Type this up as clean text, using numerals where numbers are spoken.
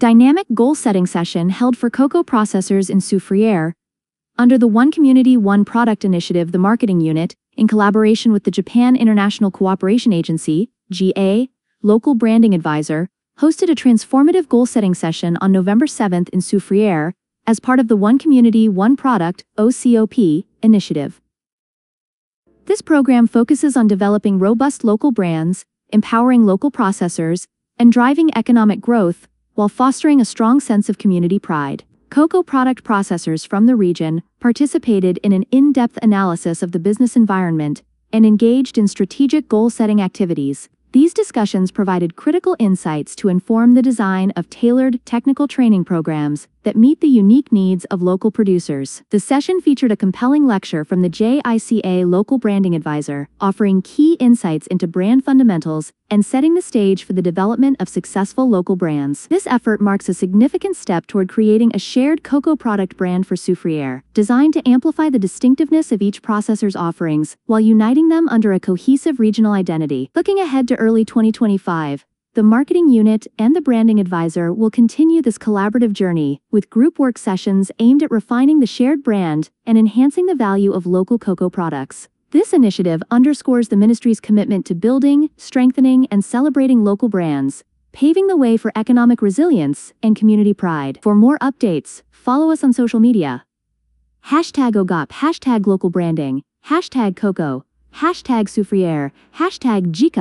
Dynamic goal-setting session held for cocoa processors in Soufriere. Under the One Community, One Product initiative, the marketing unit, in collaboration with the Japan International Cooperation Agency, GA, local branding advisor, hosted a transformative goal-setting session on November 7th in Soufriere as part of the One Community, One Product (OCOP) initiative. This program focuses on developing robust local brands, empowering local processors, and driving economic growth while fostering a strong sense of community pride. Cocoa product processors from the region participated in an in-depth analysis of the business environment and engaged in strategic goal-setting activities. These discussions provided critical insights to inform the design of tailored technical training programs that meet the unique needs of local producers. The session featured a compelling lecture from the JICA local branding advisor, offering key insights into brand fundamentals and setting the stage for the development of successful local brands. This effort marks a significant step toward creating a shared cocoa product brand for Soufriere, designed to amplify the distinctiveness of each processor's offerings while uniting them under a cohesive regional identity. Looking ahead to early 2025, the marketing unit and the branding advisor will continue this collaborative journey with group work sessions aimed at refining the shared brand and enhancing the value of local cocoa products. This initiative underscores the ministry's commitment to building, strengthening, and celebrating local brands, paving the way for economic resilience and community pride. For more updates, follow us on social media. #OGOP, #local branding, #cocoa, #Soufriere, #JICA.